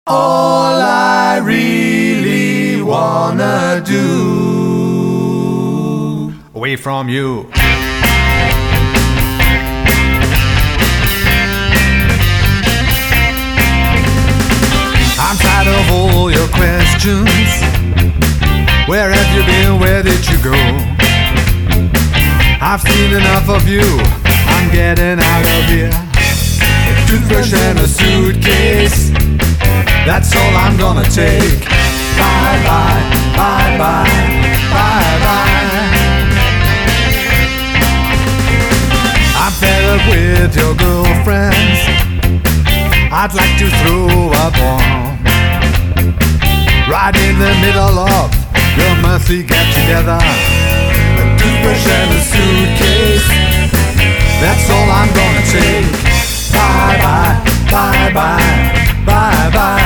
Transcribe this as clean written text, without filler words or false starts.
All I really wanna do away from you. I'm tired of all your questions. Where have you been? Where did you go? I've seen enough of you. I'm getting out of here. A toothbrush and a suitcase, that's all I'm gonna take. Bye bye, bye bye, bye bye. I'm fed up with your girlfriends. I'd like to throw a bomb right in the middle of your monthly get-together. A toothbrush and a suitcase, that's all I'm gonna take. Bye bye, bye bye, bye bye.